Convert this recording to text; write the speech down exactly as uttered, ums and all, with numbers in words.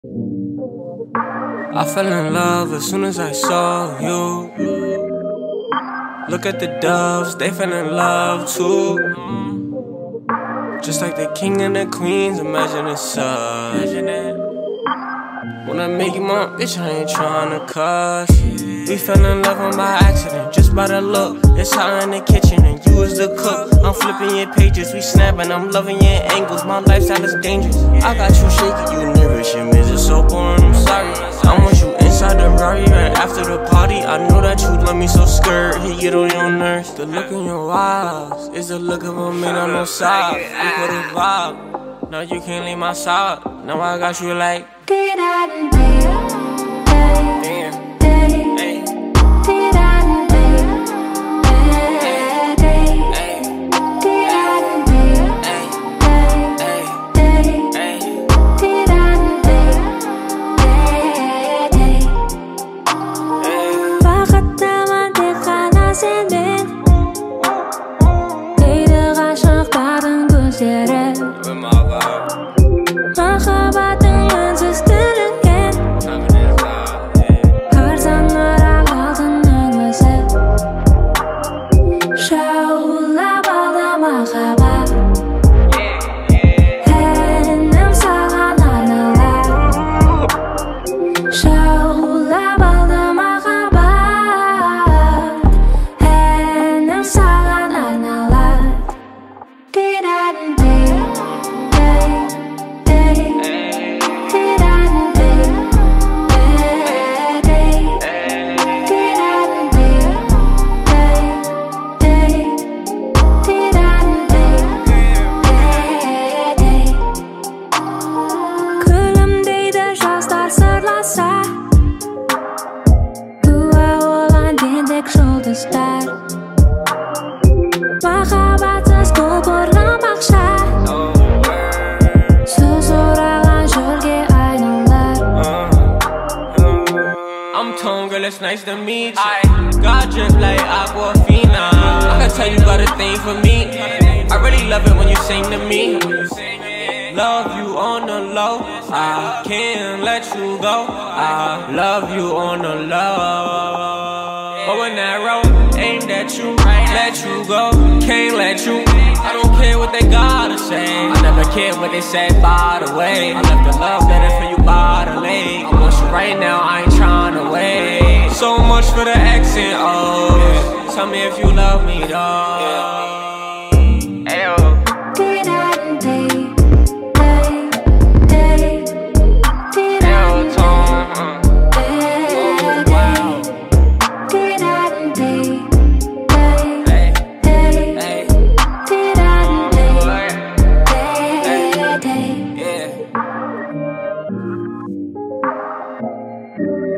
I fell in love as soon as I saw you. Look at the doves, they fell in love too. Just like the king and the queens, imagine it's us. Wanna make you my bitch, I ain't tryna cuss. We fell in love on by accident, just by the look. It's hot in the kitchen and you was the cook. I'm flipping your pages, we snapping, I'm loving your angles. My lifestyle is dangerous. I got you shaking, you nervous, your music so boring, I'm sorry. I want you inside the Rari right after the party. I know that you love me so scared, he get on your nerves. The look in your eyes is the look of a man on no side. We put a vibe, now you can't leave my side. Now I got you like Did I do Damn. Hey. Did I do Hey. Did I do Hey. Did I do Vakıttaman tek qana senden Deydi ғашықтардың көздері Махаббаттың үнсіз тілінген Арзанырақ алтынның өзі Шаулап алды махаббат Әнім саған арналар Шаулап алды махаббат Әнім саған арналар Did I do Жұлдыздар махаббатсыз құлпырған бақша сөз ораған жөлге айналар I'm Tone, girl, it's nice to meet you. God drip like Aquafina. I can tell you got a thing for me. I really love it when you sing to me. Love you on the low, I can't let you go. I love you on the low. But when that road aimed at you, let you go, can't let you. I don't care what they gotta say, I never care what they say by the way. I left the love letter for you by the lake. I want you right now, I ain't tryna wait. So much for the X and O's. Tell me if you love me, dawg. Ayo. Did I do Yeah.